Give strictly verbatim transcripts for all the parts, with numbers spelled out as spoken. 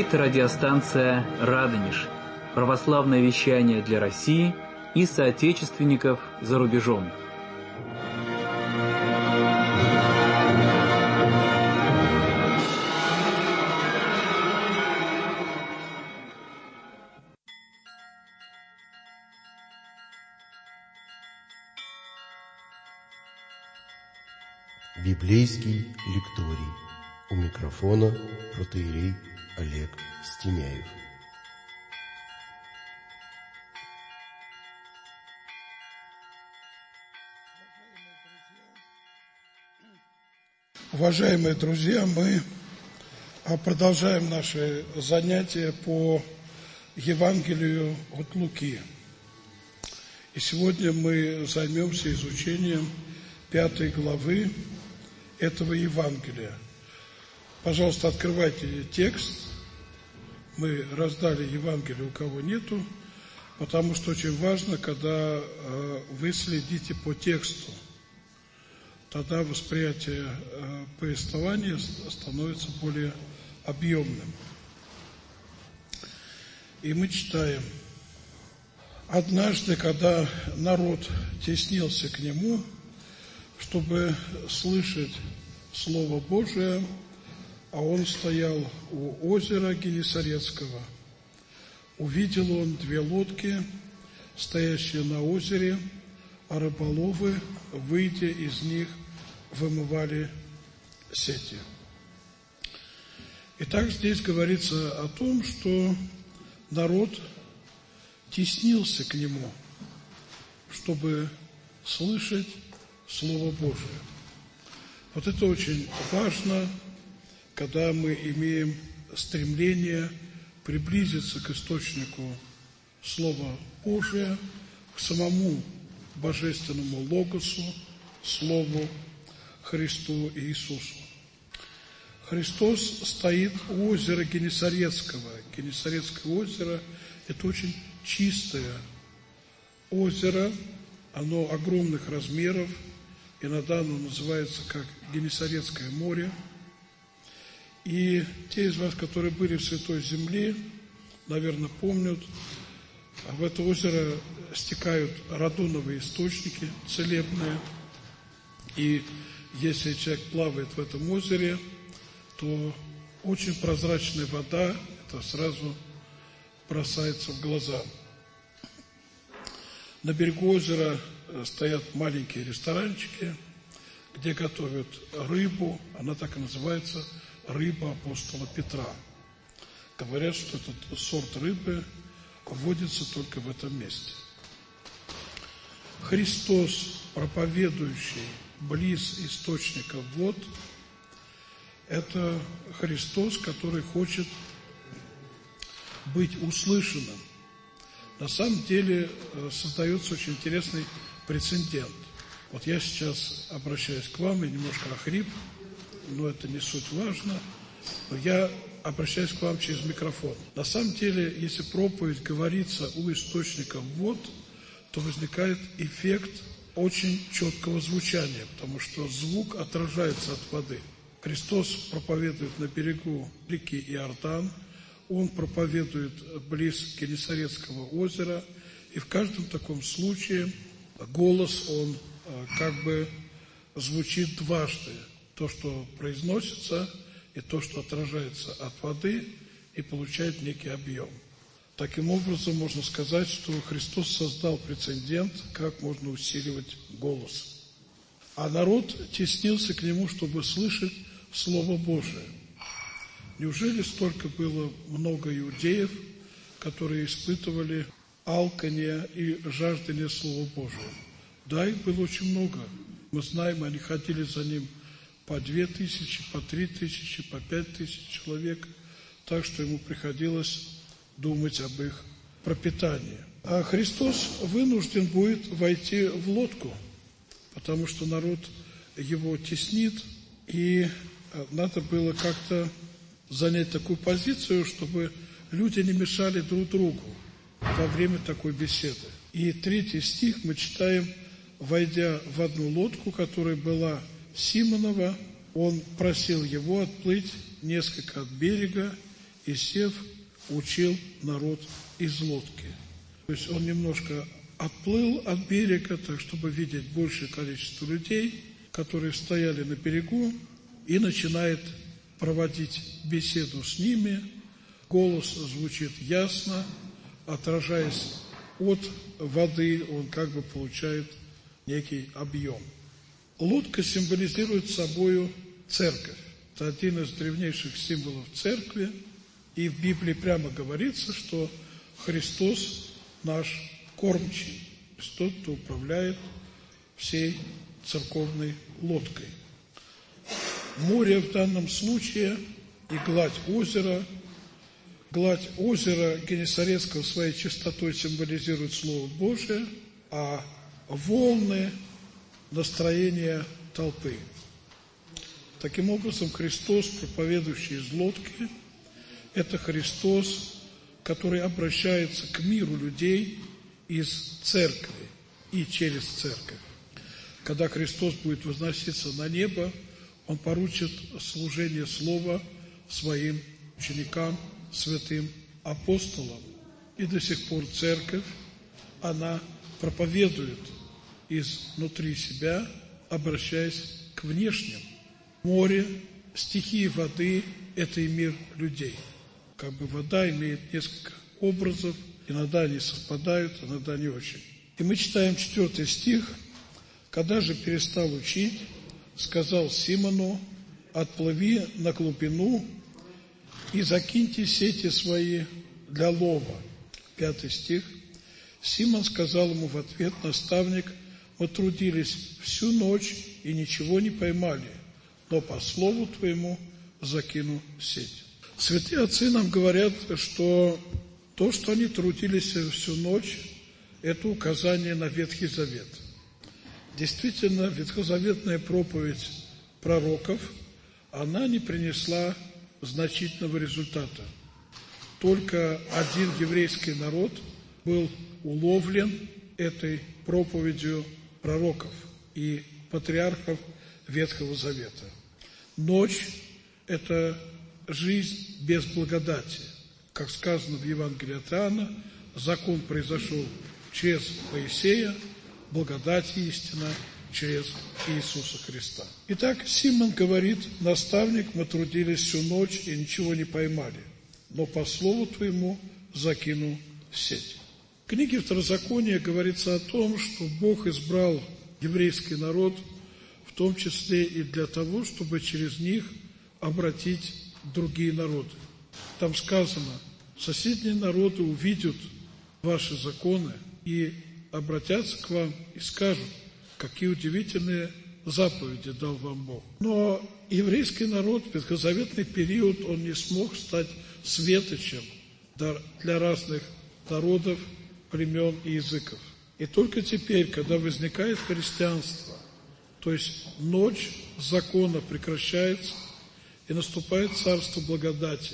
Это радиостанция «Радонеж», православное вещание для России и соотечественников за рубежом. Библейский лекторий. У микрофона протоиерей Олег Стеняев. Уважаемые друзья, мы продолжаем наши занятия по Евангелию от Луки. И сегодня мы займемся изучением пятой главы этого Евангелия. Пожалуйста, открывайте текст. Мы раздали Евангелие, у кого нету, потому что очень важно, когда вы следите по тексту. Тогда восприятие повествования становится более объемным. И мы читаем: «Однажды, когда народ теснился к нему, чтобы слышать Слово Божие, а он стоял у озера Генесарецкого, увидел он две лодки, стоящие на озере, а рыболовы, выйдя из них, вымывали сети». Итак, здесь говорится о том, что народ теснился к нему, чтобы слышать Слово Божие. Вот это очень важно, когда мы имеем стремление приблизиться к источнику Слова Божия, к самому Божественному Логосу, Слову Христу Иисусу. Христос стоит у озера Генесарецкого. Генесарецкое озеро – это очень чистое озеро, оно огромных размеров, иногда оно называется как Генесарецкое море. И те из вас, которые были в Святой Земле, наверное, помнят, в это озеро стекают радоновые источники целебные. И если человек плавает в этом озере, то очень прозрачная вода, это сразу бросается в глаза. На берегу озера стоят маленькие ресторанчики, где готовят рыбу, она так и называется, рыба апостола Петра. Говорят, что этот сорт рыбы водится только в этом месте. Христос, проповедующий близ источника вод, это Христос, который хочет быть услышанным. На самом деле создается очень интересный прецедент. Вот я сейчас обращаюсь к вам, я немножко охрип, но это не суть важно, но я обращаюсь к вам через микрофон. На самом деле, если проповедь говорится у источника вод, то возникает эффект очень четкого звучания, потому что звук отражается от воды. Христос проповедует на берегу реки Иордан, Он проповедует близ Генесарецкого озера, и в каждом таком случае голос, он как бы звучит дважды. То, что произносится, и то, что отражается от воды, и получает некий объем. Таким образом, можно сказать, что Христос создал прецедент, как можно усиливать голос. А народ теснился к нему, чтобы слышать Слово Божие. Неужели столько было много иудеев, которые испытывали алканье и жаждание Слова Божия? Да, их было очень много. Мы знаем, они ходили за ним по две тысячи, по три тысячи, по пять тысяч человек, так что ему приходилось думать об их пропитании. А Христос вынужден будет войти в лодку, потому что народ его теснит, и надо было как-то занять такую позицию, чтобы люди не мешали друг другу во время такой беседы. И третий стих мы читаем: «Войдя в одну лодку, которая была Симонова, он просил его отплыть несколько от берега и, сев, учил народ из лодки. То есть он немножко отплыл от берега, так чтобы видеть большее количество людей, которые стояли на берегу, и начинает проводить беседу с ними. Голос звучит ясно, отражаясь от воды, он как бы получает некий объем. Лодка символизирует собою церковь. Это один из древнейших символов церкви. И в Библии прямо говорится, что Христос наш кормчий, то есть тот, кто управляет всей церковной лодкой. Море в данном случае и гладь озера. Гладь озера Генесарецкого своей чистотой символизирует Слово Божие, а волны – настроение толпы. Таким образом, Христос, проповедующий из лодки, это Христос, который обращается к миру людей из церкви и через церковь. Когда Христос будет возноситься на небо, Он поручит служение Слова своим ученикам, святым апостолам. И до сих пор церковь, она проповедует изнутри себя, обращаясь к внешним. Море, стихии воды – это и мир людей. Как бы вода имеет несколько образов, иногда они совпадают, иногда не очень. И мы читаем четвертый стих. «Когда же перестал учить, сказал Симону: отплыви на глубину и закиньте сети свои для лова». Пятый стих. Симон сказал ему в ответ: наставник, мы трудились всю ночь и ничего не поймали, но по слову твоему закину сеть. Святые отцы нам говорят, что то, что они трудились всю ночь, это указание на Ветхий Завет. Действительно, ветхозаветная проповедь пророков, она не принесла значительного результата. Только один еврейский народ был уловлен этой проповедью пророков и патриархов Ветхого Завета. Ночь – это жизнь без благодати. Как сказано в Евангелии от Иоанна, закон произошел через Моисея, благодать и истина через Иисуса Христа. Итак, Симон говорит: наставник, мы трудились всю ночь и ничего не поймали, но по слову твоему закину сеть. В книге Второзакония говорится о том, что Бог избрал еврейский народ, в том числе и для того, чтобы через них обратить другие народы. Там сказано: соседние народы увидят ваши законы и обратятся к вам и скажут, какие удивительные заповеди дал вам Бог. Но еврейский народ в ветхозаветный период, он не смог стать светочем для разных народов, племен и языков. И только теперь, когда возникает христианство, то есть ночь закона прекращается, и наступает царство благодати,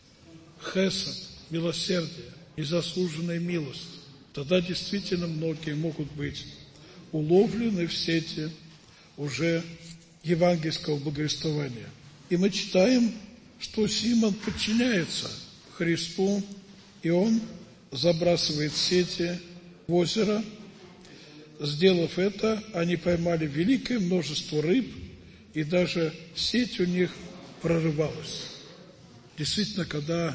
хесед, милосердие, незаслуженная милость, тогда действительно многие могут быть уловлены в сети уже евангельского благовествования. И мы читаем, что Симон подчиняется Христу, и он забрасывает сети в озеро. Сделав это, они поймали великое множество рыб, и даже сеть у них прорывалась. Действительно, когда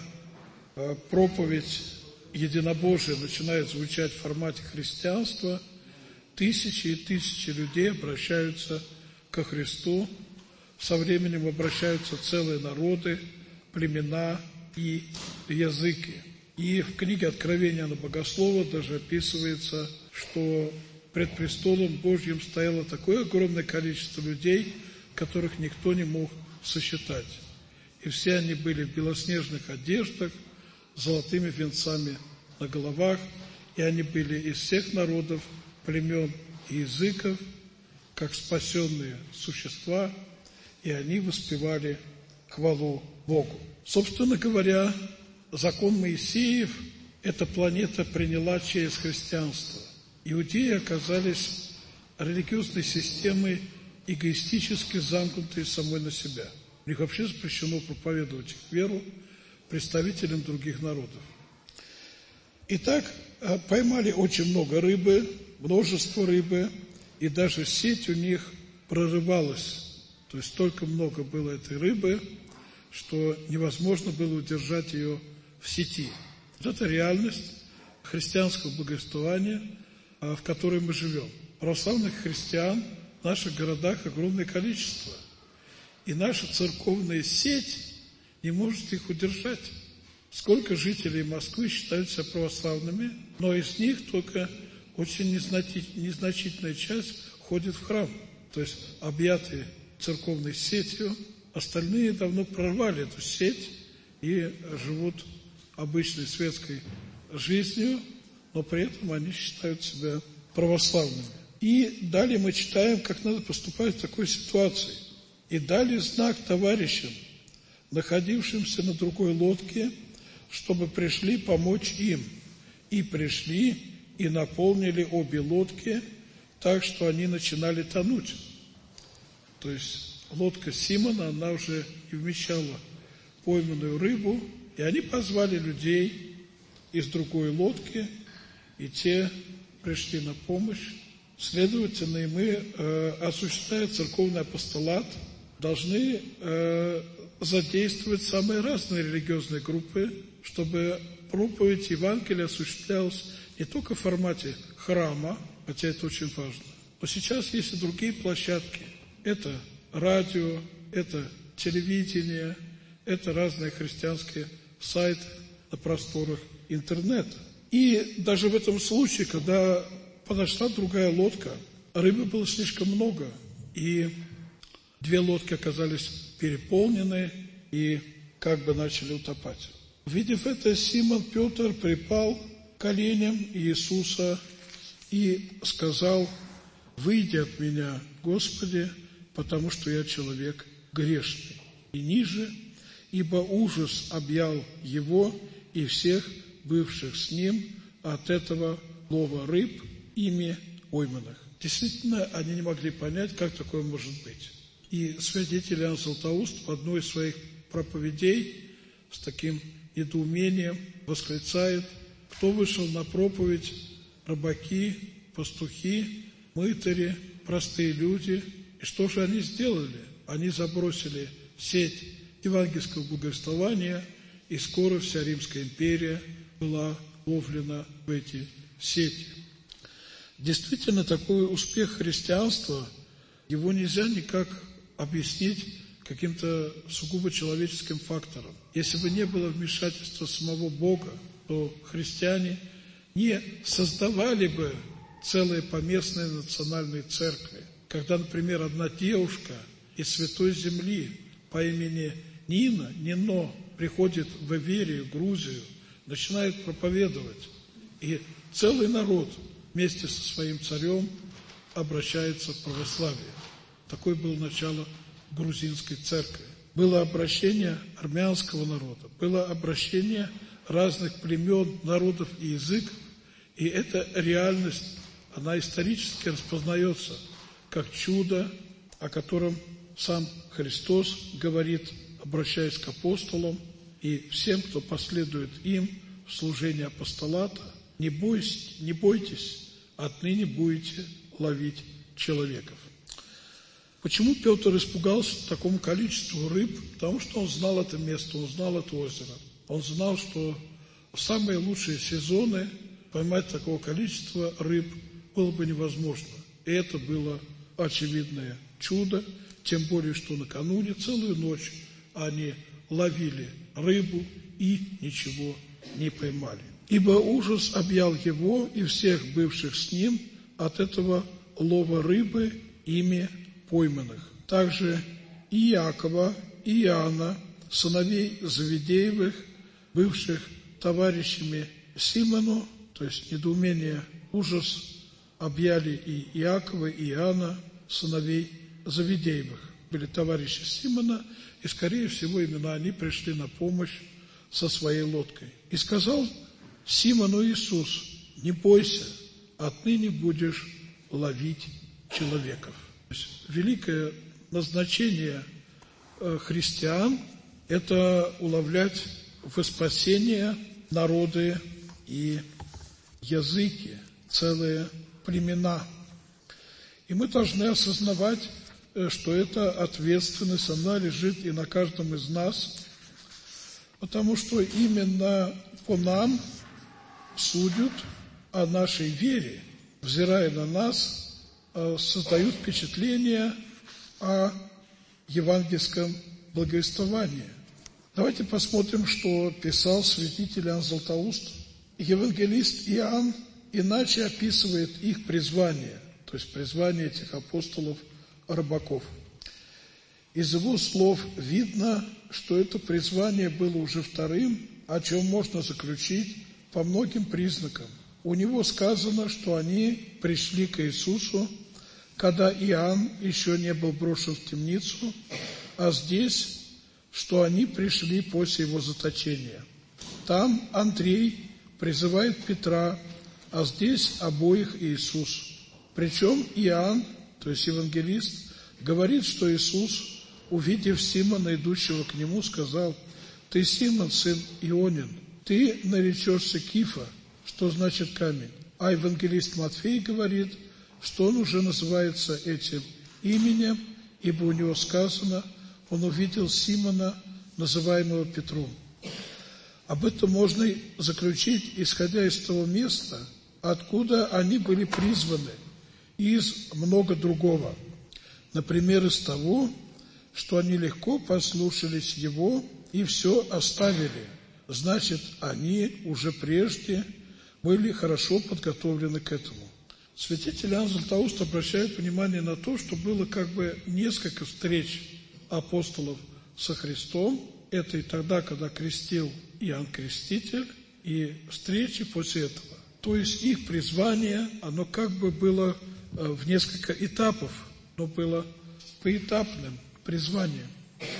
проповедь единобожия начинает звучать в формате христианства, тысячи и тысячи людей обращаются ко Христу, со временем обращаются целые народы, племена и языки. И в книге Откровения Иоанна Богослова даже описывается, что пред престолом Божьим стояло такое огромное количество людей, которых никто не мог сосчитать. И все они были в белоснежных одеждах, с золотыми венцами на головах, и они были из всех народов, племен и языков, как спасенные существа, и они воспевали хвалу Богу. Собственно говоря, закон Моисеев эта планета приняла через христианство. Иудеи оказались религиозной системой, эгоистически замкнутой самой на себя. У них вообще запрещено проповедовать их веру, представителям других народов. Итак, поймали очень много рыбы, множество рыбы, и даже сеть у них прорывалась. То есть столько много было этой рыбы, что невозможно было удержать ее в сети. Вот это реальность христианского богословия, в которой мы живем. Православных христиан в наших городах огромное количество. И наша церковная сеть не может их удержать. Сколько жителей Москвы считают себя православными, но из них только очень незначительная часть ходит в храм. То есть объятые церковной сетью, остальные давно прорвали эту сеть и живут обычной светской жизнью, но при этом они считают себя православными. И далее мы читаем, как надо поступать в такой ситуации. «И дали знак товарищам, находившимся на другой лодке, чтобы пришли помочь им. И пришли, и наполнили обе лодки, так что они начинали тонуть». То есть лодка Симона, она уже не вмещала пойманную рыбу, и они позвали людей из другой лодки, и те пришли на помощь. Следовательно, и мы, э, осуществляя церковный апостолат, должны э, задействовать самые разные религиозные группы, чтобы проповедь Евангелия осуществлялась не только в формате храма, хотя это очень важно, но сейчас есть и другие площадки. Это радио, это телевидение, это разные христианские сайты на просторах интернета. И даже в этом случае, когда подошла другая лодка, рыбы было слишком много, и две лодки оказались переполнены и как бы начали утопать. Увидев это, Симон Петр припал к коленям Иисуса и сказал: «Выйди от меня, Господи, потому что я человек грешный». И ниже: «Ибо ужас объял его и всех бывших с ним от этого лова рыб, ими пойманных». Действительно, они не могли понять, как такое может быть. И святитель Иоанн Златоуст в одной из своих проповедей с таким недоумением восклицает: кто вышел на проповедь? Рыбаки, пастухи, мытари, простые люди. И что же они сделали? Они забросили сеть евангельского богословия, и скоро вся Римская империя была ловлена в эти сети. Действительно, такой успех христианства, его нельзя никак объяснить каким-то сугубо человеческим фактором. Если бы не было вмешательства самого Бога, то христиане не создавали бы целые поместные национальные церкви. Когда, например, одна девушка из Святой Земли по имени Нина, Нино, приходит в Иверию, Грузию, начинает проповедовать, и целый народ вместе со своим царем обращается в православие. Такое было начало грузинской церкви. Было обращение армянского народа, было обращение разных племен, народов и языков, и эта реальность, она исторически распознается как чудо, о котором сам Христос говорит, обращаясь к апостолам и всем, кто последует им в служении апостолата: не бойтесь, не бойтесь, отныне будете ловить человеков. Почему Петр испугался такому количеству рыб? Потому что он знал это место, он знал это озеро. Он знал, что в самые лучшие сезоны поймать такого количества рыб было бы невозможно. И это было очевидное чудо, тем более, что накануне целую ночь они ловили рыбу и ничего не поймали. Ибо ужас объял его и всех бывших с ним от этого лова рыбы, ими пойманных. Также и Иакова, и Иоанна, сыновей Завидеевых, бывших товарищами Симону, то есть недоумение, ужас объяли и Иакова, и Иоанна, сыновей Завидеевых. Были товарищи Симона, и, скорее всего, именно они пришли на помощь со своей лодкой. И сказал Симону Иисус: не бойся, отныне будешь ловить человеков. То есть великое назначение христиан – это уловлять во спасение народы и языки, целые племена. И мы должны осознавать, что эта ответственность, она лежит и на каждом из нас, потому что именно по нам судят о нашей вере, взирая на нас, создают впечатление о евангельском благовествовании. Давайте посмотрим, что писал святитель Иоанн Златоуст. Евангелист Иоанн иначе описывает их призвание, то есть призвание этих апостолов-рыбаков. Из его слов видно, что это призвание было уже вторым, о чем можно заключить по многим признакам. У него сказано, что они пришли к Иисусу, когда Иоанн еще не был брошен в темницу, а здесь, что они пришли после его заточения. Там Андрей призывает Петра, а здесь обоих Иисус. Причем Иоанн, то есть евангелист, говорит, что Иисус, увидев Симона, идущего к нему, сказал: «Ты, Симон, сын Ионин, ты наречешься Кифа», что значит камень. А евангелист Матфей говорит, что он уже называется этим именем, ибо у него сказано: он увидел Симона, называемого Петром. Об этом можно заключить, исходя из того места, откуда они были призваны, и из много другого. Например, из того, что они легко послушались Его и все оставили. Значит, они уже прежде были хорошо подготовлены к этому. Святитель Иоанн Златоуст обращает внимание на то, что было как бы несколько встреч апостолов со Христом. Это и тогда, когда крестил Иоанн Креститель, и встречи после этого. То есть их призвание, оно как бы было в несколько этапов, но было поэтапным призванием.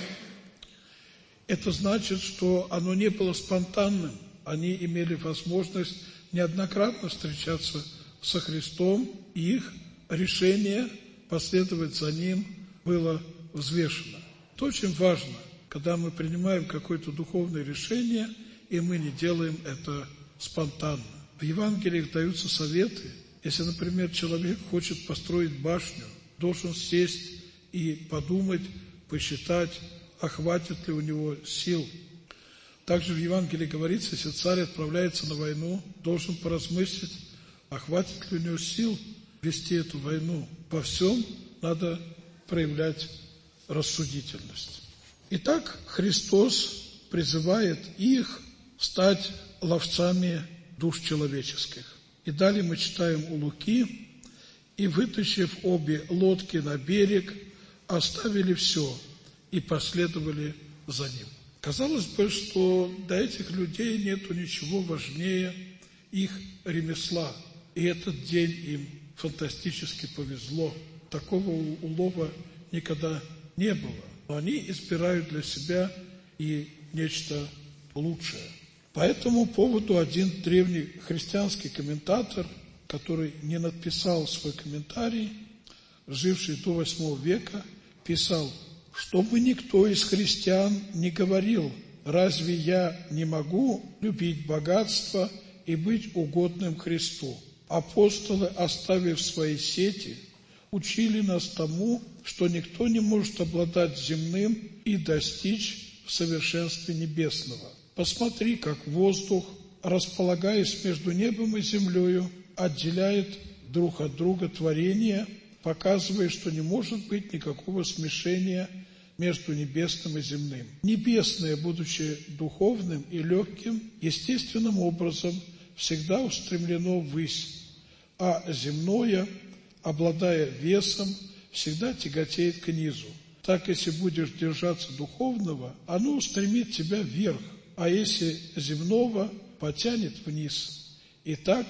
Это значит, что оно не было спонтанным. Они имели возможность неоднократно встречаться со Христом, и их решение последовать за Ним было взвешено. Это очень важно, когда мы принимаем какое-то духовное решение, и мы не делаем это спонтанно. В Евангелиях даются советы. Если, например, человек хочет построить башню, должен сесть и подумать, посчитать, а хватит ли у него сил. Также в Евангелии говорится, если царь отправляется на войну, должен поразмыслить, а хватит ли у него сил вести эту войну. Во всем надо проявлять рассудительность. Итак, Христос призывает их стать ловцами душ человеческих. И далее мы читаем у Луки: «И, вытащив обе лодки на берег, оставили все и последовали за Ним». Казалось бы, что для этих людей нету ничего важнее их ремесла. И этот день им фантастически повезло. Такого улова никогда не было. Но они избирают для себя и нечто лучшее. По этому поводу один древний христианский комментатор, который не написал свой комментарий, живший до восьмого века, писал: «Чтобы никто из христиан не говорил: разве я не могу любить богатство и быть угодным Христу? Апостолы, оставив свои сети, учили нас тому, что никто не может обладать земным и достичь в совершенстве небесного. Посмотри, как воздух, располагаясь между небом и землею, отделяет друг от друга творения, показывая, что не может быть никакого смешения между небесным и земным. Небесное, будучи духовным и легким, естественным образом всегда устремлено ввысь, а земное, обладая весом, всегда тяготеет к низу. Так, если будешь держаться духовного, оно устремит тебя вверх, а если земного, потянет вниз. Итак,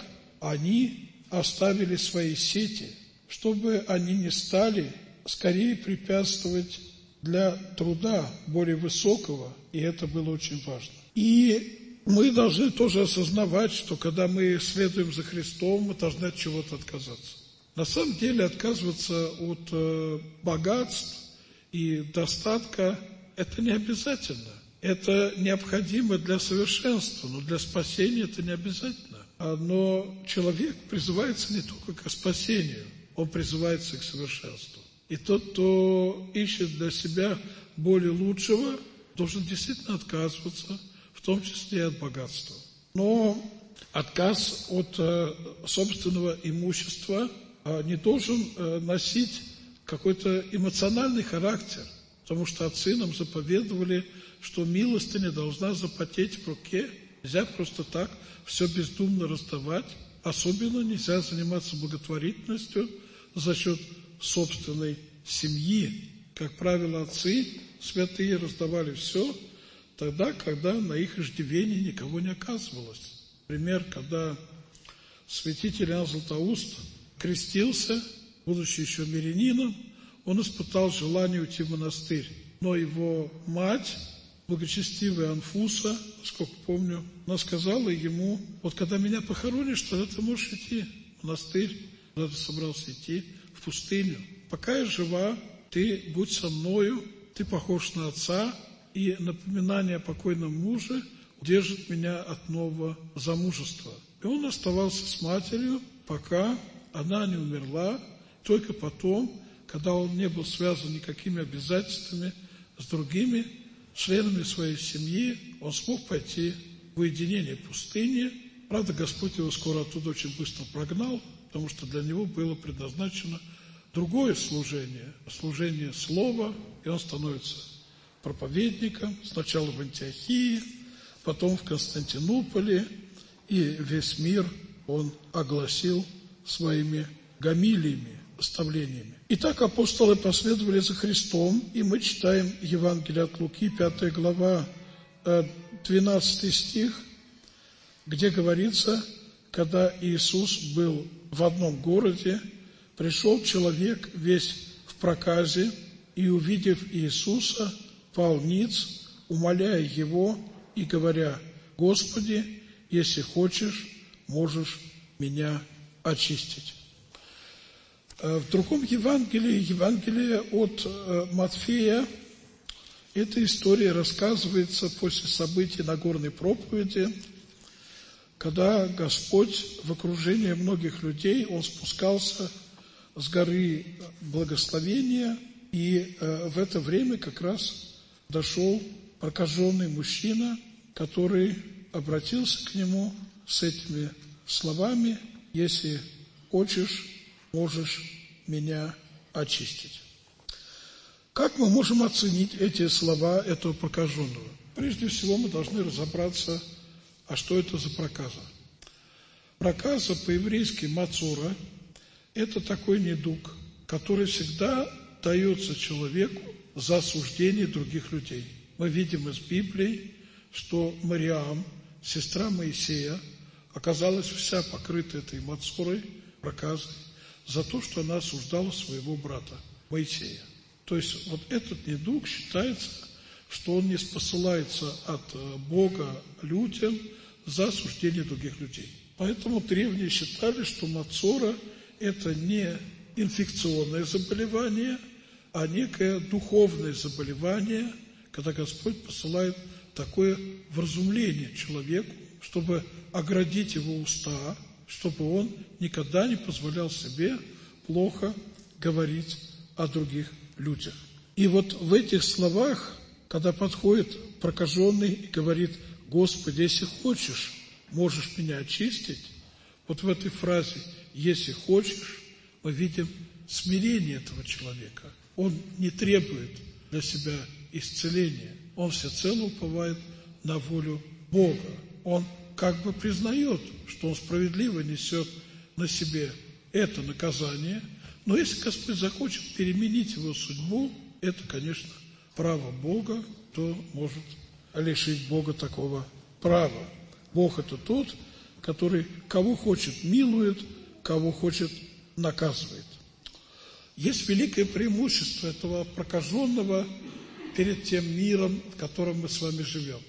они оставили свои сети, чтобы они не стали скорее препятствовать для труда более высокого, и это было очень важно. И мы должны тоже осознавать, что когда мы следуем за Христом, мы должны от чего-то отказаться. На самом деле отказываться от э, богатств и достатка – это не обязательно. это необходимо для совершенства, но для спасения это не обязательно. Но человек призывается не только к спасению, он призывается к совершенству. И тот, кто ищет для себя более лучшего, должен действительно отказываться, в том числе и от богатства. Но отказ от э, собственного имущества э, не должен э, носить какой-то эмоциональный характер, потому что отцы нам заповедовали, что милостыня должна запотеть в руке, нельзя просто так все бездумно раздавать, особенно нельзя заниматься благотворительностью за счет собственной семьи. Как правило, отцы святые раздавали все тогда, когда на их иждивении никого не оказывалось. Например, когда святитель Иоанн Златоуст крестился, будучи еще мирянином, он испытал желание уйти в монастырь. Но его мать, благочестивая Анфуса, насколько помню, она сказала ему: вот когда меня похоронишь, тогда ты можешь идти в монастырь, когда ты собрался идти в пустыню. Пока я жива, ты будь со мною, ты похож на отца, и напоминание о покойном муже удержит меня от нового замужества. И он оставался с матерью, пока она не умерла. Только потом, когда он не был связан никакими обязательствами с другими членами своей семьи, он смог пойти в уединение пустыни. Правда, Господь его скоро оттуда очень быстро прогнал, потому что для него было предназначено другое служение, служение слова, и он становится проповедником, сначала в Антиохии, потом в Константинополе, и весь мир он огласил своими гомилиями, наставлениями. Итак, апостолы последовали за Христом, и мы читаем Евангелие от Луки, пятая глава, двенадцатый стих, где говорится: когда Иисус был в одном городе, пришел человек весь в проказе, и, увидев Иисуса, пал ниц, умоляя Его и говоря: Господи, если хочешь, можешь меня очистить. В другом Евангелии, Евангелие от Матфея, эта история рассказывается после событий Нагорной проповеди, когда Господь в окружении многих людей, Он спускался с горы благословения, и в это время как раз дошел прокаженный мужчина, который обратился к Нему с этими словами: «Если хочешь, можешь меня очистить». Как мы можем оценить эти слова этого прокаженного? Прежде всего, мы должны разобраться, а что это за проказа. Проказа по-еврейски мацора – это такой недуг, который всегда дается человеку за осуждение других людей. Мы видим из Библии, что Мариам, сестра Моисея, оказалась вся покрыта этой мацорой, проказой, за то, что она осуждала своего брата Моисея. То есть вот этот недуг считается, что он не спосылается от Бога людям за осуждение других людей. Поэтому древние считали, что мацора – это не инфекционное заболевание, а некое духовное заболевание, когда Господь посылает такое вразумление человеку, чтобы оградить его уста, чтобы он никогда не позволял себе плохо говорить о других людях. И вот в этих словах, когда подходит прокаженный и говорит: «Господи, если хочешь, можешь меня очистить», вот в этой фразе «если хочешь» мы видим смирение этого человека. Он не требует для себя исцеления, он всецело уповает на волю Бога. Он как бы признает, что он справедливо несет на себе это наказание, но если Господь захочет переменить его судьбу, это, конечно, право Бога, кто может лишить Бога такого права. Бог – это тот, который кого хочет милует, кого хочет наказывает. Есть великое преимущество этого прокаженного перед тем миром, в котором мы с вами живем.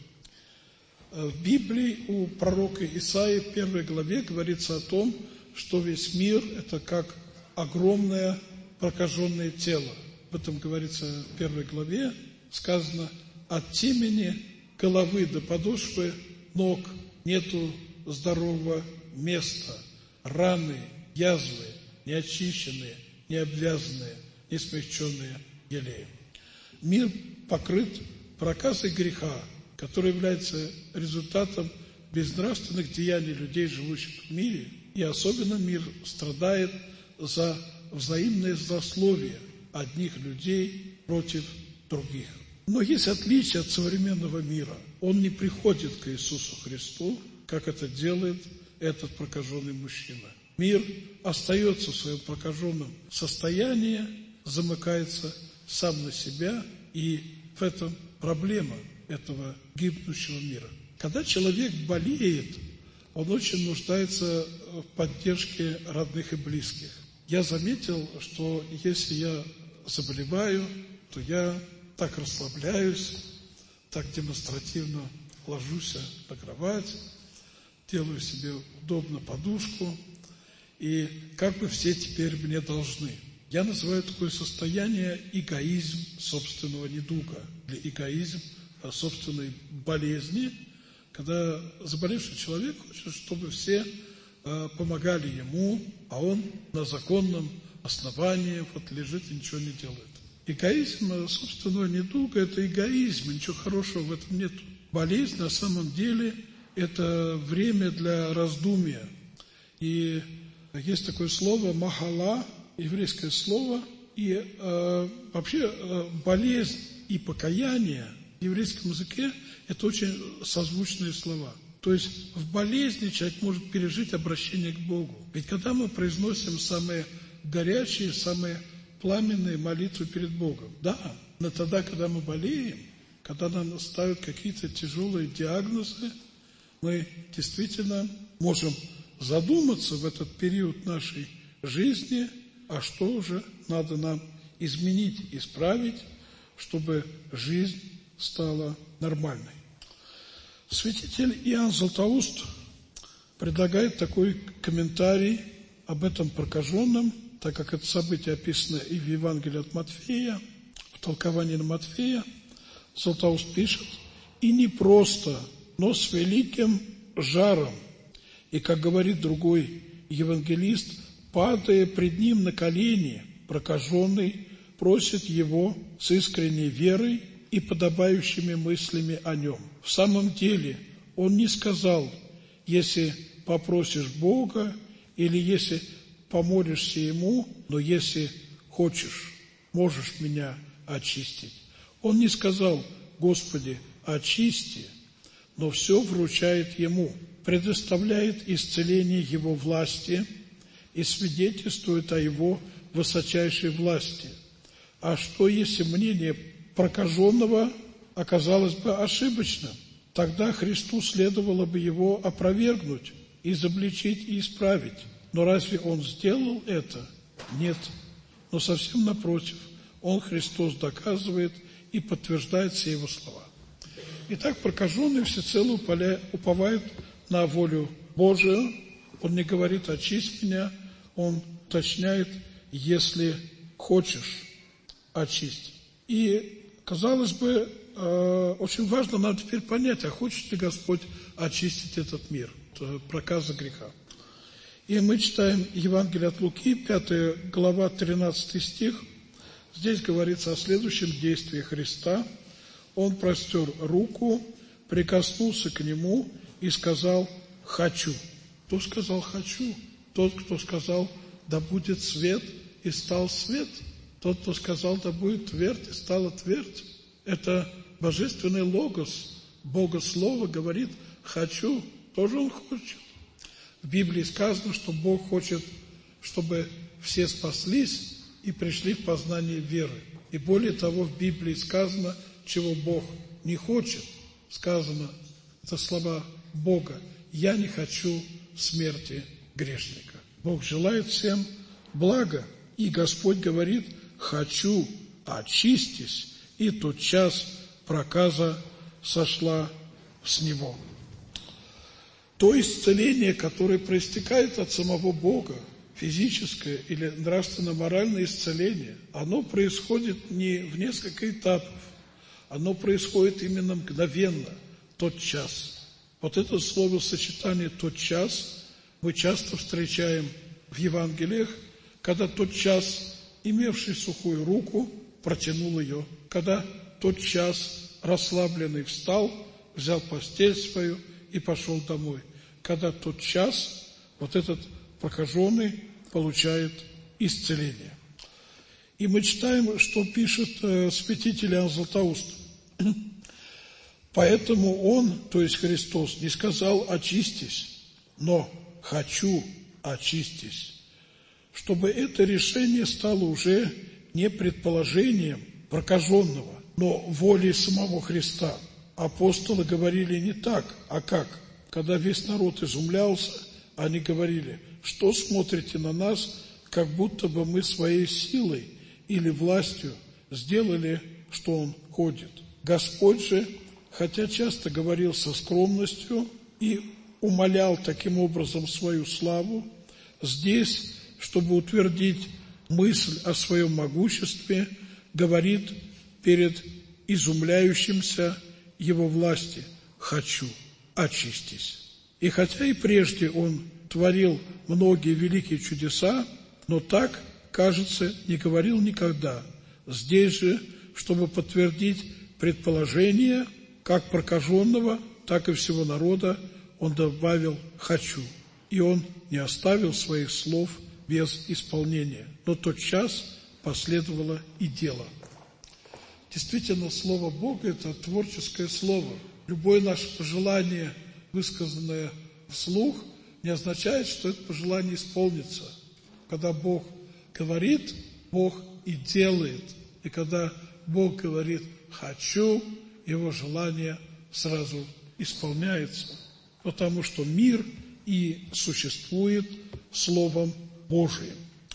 В Библии у пророка Исаии в первой главе говорится о том, что весь мир – это как огромное прокаженное тело. Об этом говорится в первой главе, сказано: «От темени головы до подошвы ног нету здорового места. Раны, язвы, неочищенные, не обвязанные, не смягченные елеем. Мир покрыт проказой греха, который является результатом безнравственных деяний людей, живущих в мире. И особенно мир страдает за взаимное злословие одних людей против других. Но есть отличие от современного мира. Он не приходит к Иисусу Христу, как это делает этот прокаженный мужчина. Мир остается в своем прокаженном состоянии, замыкается сам на себя, и в этом проблема этого гибнущего мира. Когда человек болеет, он очень нуждается в поддержке родных и близких. Я заметил, что если я заболеваю, то я так расслабляюсь, так демонстративно ложусь на кровать, делаю себе удобно подушку, и как бы все теперь мне должны. Я называю такое состояние эгоизм собственного недуга, или эгоизм собственной болезни, когда заболевший человек хочет, чтобы все э, помогали ему, а он на законном основании вот лежит и ничего не делает. Эгоизм собственного недуга – это эгоизм, ничего хорошего в этом нет. Болезнь на самом деле – это время для раздумья. И есть такое слово «махала», еврейское слово, и э, вообще э, болезнь и покаяние в еврейском языке – это очень созвучные слова. То есть в болезни человек может пережить обращение к Богу. Ведь когда мы произносим самые горячие, самые пламенные молитвы перед Богом, да, но тогда, когда мы болеем, когда нам ставят какие-то тяжелые диагнозы, мы действительно можем задуматься в этот период нашей жизни, а что же надо нам изменить, исправить, чтобы жизнь стала нормальной. Святитель Иоанн Златоуст предлагает такой комментарий об этом прокаженном, так как это событие описано и в Евангелии от Матфея, в толковании на Матфея. Златоуст пишет: «И не просто, но с великим жаром, и, как говорит другой евангелист, падая пред ним на колени, прокаженный просит его с искренней верой и подобающими мыслями о нем. В самом деле он не сказал: если попросишь Бога или если помолишься Ему, но если хочешь, можешь меня очистить. Он не сказал: Господи, очисти, но все вручает Ему, предоставляет исцеление Его власти и свидетельствует о Его высочайшей власти. А что, если мнение прокаженного оказалось бы ошибочным? Тогда Христу следовало бы его опровергнуть, изобличить и исправить. Но разве Он сделал это? Нет. Но совсем напротив, Он, Христос, доказывает и подтверждает все Его слова. Итак, прокаженный всецело уповает на волю Божию. Он не говорит: очисть меня, он уточняет: если хочешь, очисть. И, казалось бы, очень важно нам теперь понять, а хочет ли Господь очистить этот мир от проказа греха. И мы читаем Евангелие от Луки, пятая глава, тринадцатый стих. Здесь говорится о следующем действии Христа. Он простер руку, прикоснулся к нему и сказал: «Хочу». Кто сказал «хочу»? Тот, кто сказал: «Да будет свет», и стал свет. Тот, кто сказал: «Да будет твердь», и стала твердь. Это божественный логос, Бога Слово говорит: «Хочу». Тоже Он хочет. В Библии сказано, что Бог хочет, чтобы все спаслись и пришли в познание веры. И более того, в Библии сказано, чего Бог не хочет. Сказано, это слова Бога: «Я не хочу смерти грешника». Бог желает всем блага. И Господь говорит: «Хочу, очистись». И тотчас проказа сошла с него. То исцеление, которое проистекает от самого Бога, физическое или нравственно-моральное исцеление, оно происходит не в несколько этапов, оно происходит именно мгновенно. тот час. Вот это словосочетание «тот час» мы часто встречаем в Евангелиях, когда тот час, имевший сухую руку, протянул ее, когда тот час расслабленный встал, взял постель свою и пошел домой, когда тот час вот этот прокаженный получает исцеление. И мы читаем, что пишет э, святитель Иоанн Златоуст. Поэтому он, то есть Христос, не сказал «очистись», но «хочу очистись», чтобы это решение стало уже не предположением прокаженного, но волей самого Христа. Апостолы говорили не так, а как? Когда весь народ изумлялся, они говорили: что смотрите на нас, как будто бы мы своей силой или властью сделали, что он ходит. Господь же, хотя часто говорил со скромностью и умалял таким образом свою славу, здесь, чтобы утвердить мысль о своем могуществе, говорит перед изумляющимся его власти: «Хочу, очистись». И хотя и прежде он творил многие великие чудеса, но так, кажется, не говорил никогда. Здесь же, чтобы подтвердить предположение как прокаженного, так и всего народа, он добавил «хочу». И он не оставил своих слов без исполнения. Но тотчас последовало и дело. Действительно, Слово Бога – это творческое слово. Любое наше пожелание, высказанное вслух, не означает, что это пожелание исполнится. Когда Бог говорит, Бог и делает. И когда Бог говорит «хочу», Его желание сразу исполняется. Потому что мир и существует Словом Божиим.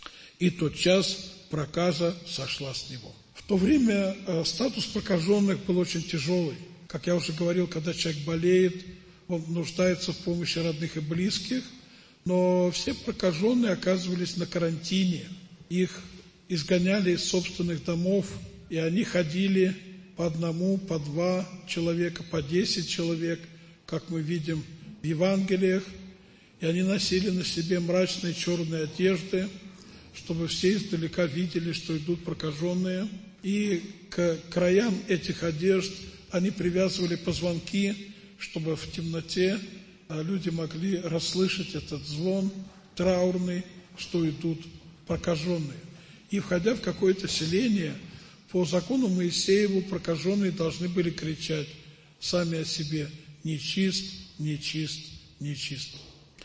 И тотчас проказа сошла с него. В то время э, статус прокаженных был очень тяжелый. Как я уже говорил, когда человек болеет, он нуждается в помощи родных и близких, но все прокаженные оказывались на карантине. Их изгоняли из собственных домов, и они ходили по одному, по два человека, по десять человек, как мы видим в Евангелиях, и они носили на себе мрачные черные одежды, чтобы все издалека видели, что идут прокаженные. И к краям этих одежд они привязывали позвонки, чтобы в темноте люди могли расслышать этот звон траурный, что идут прокаженные. И входя в какое-то селение, по закону Моисееву прокаженные должны были кричать сами о себе: «Нечист, нечист, нечист».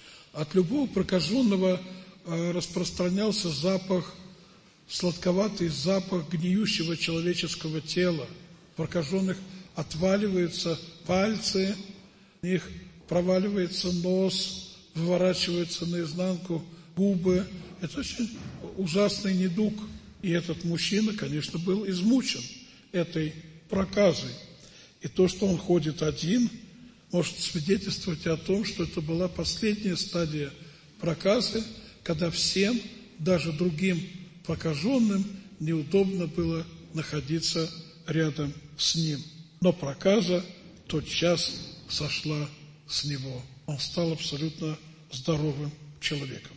От любого прокаженного распространялся запах, сладковатый запах гниющего человеческого тела. У прокаженных отваливаются пальцы, у них проваливается нос, выворачиваются наизнанку губы. Это очень ужасный недуг. И этот мужчина, конечно, был измучен этой проказой. И то, что он ходит один, может свидетельствовать о том, что это была последняя стадия проказы, когда всем, даже другим прокаженным, неудобно было находиться рядом с ним. Но проказа тотчас сошла с него. Он стал абсолютно здоровым человеком.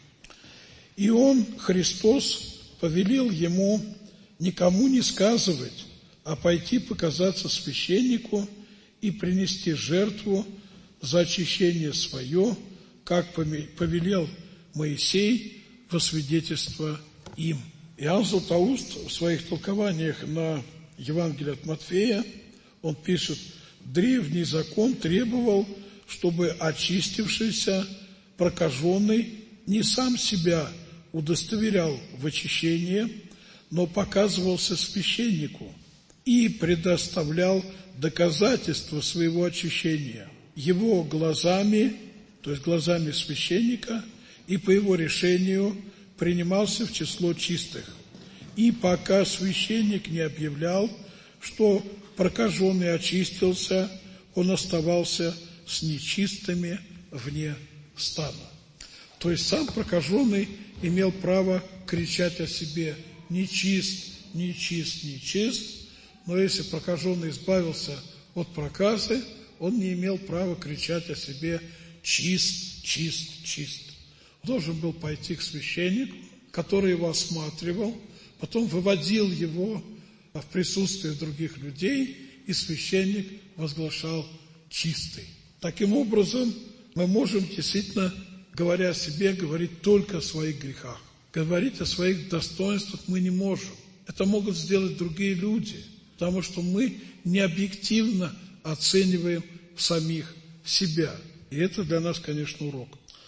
И он, Христос, повелел ему никому не сказывать, а пойти показаться священнику и принести жертву за очищение свое, как повелел Моисей во свидетельство им. Иоанн Златоуст в своих толкованиях на Евангелие от Матфея, он пишет: древний закон требовал, чтобы очистившийся прокаженный не сам себя удостоверял в очищении, но показывался священнику и предоставлял доказательства своего очищения его глазами, то есть глазами священника, и по его решению принимался в число чистых. И пока священник не объявлял, что прокаженный очистился, он оставался с нечистыми вне стана. То есть сам прокаженный имел право кричать о себе: нечист, нечист, нечист. Но если прокаженный избавился от проказы, он не имел права кричать о себе «чист, чист, чист». Он должен был пойти к священнику, который его осматривал, потом выводил его в присутствие других людей, и священник возглашал «чистый». Таким образом, мы можем действительно, говоря о себе, говорить только о своих грехах. Говорить о своих достоинствах мы не можем. Это могут сделать другие люди, потому что мы не объективно оцениваем самих себя. И это для нас, конечно, урок.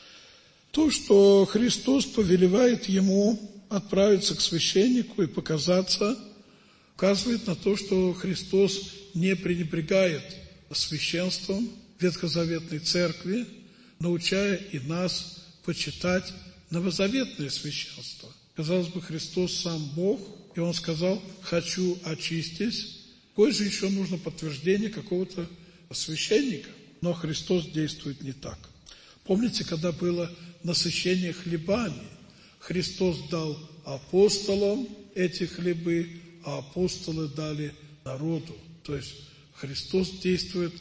То, что Христос повелевает ему отправиться к священнику и показаться, указывает на то, что Христос не пренебрегает священством ветхозаветной церкви, научая и нас почитать новозаветное священство. Казалось бы, Христос сам Бог, и Он сказал: «Хочу очистись». Какое же еще нужно подтверждение какого-то священника? Но Христос действует не так. Помните, когда было насыщение хлебами, Христос дал апостолам эти хлебы, а апостолы дали народу. То есть Христос действует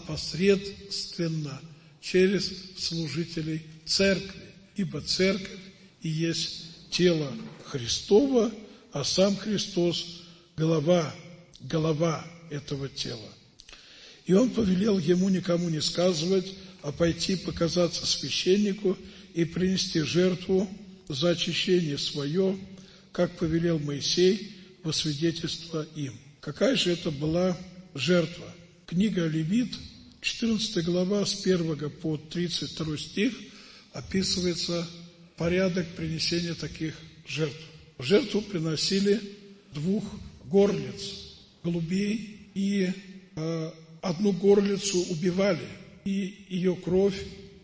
опосредственно через служителей церкви, ибо церковь и есть тело Христово, а сам Христос – голова, голова этого тела. И Он повелел ему никому не сказывать, а пойти показаться священнику и принести жертву за очищение свое, как повелел Моисей во свидетельство им. Какая же это была жертва? Книга Левит, четырнадцатая глава, с первого по тридцать второй стих, описывается порядок принесения таких жертв. В жертву приносили двух горлиц, голубей, и э, одну горлицу убивали, и ее кровь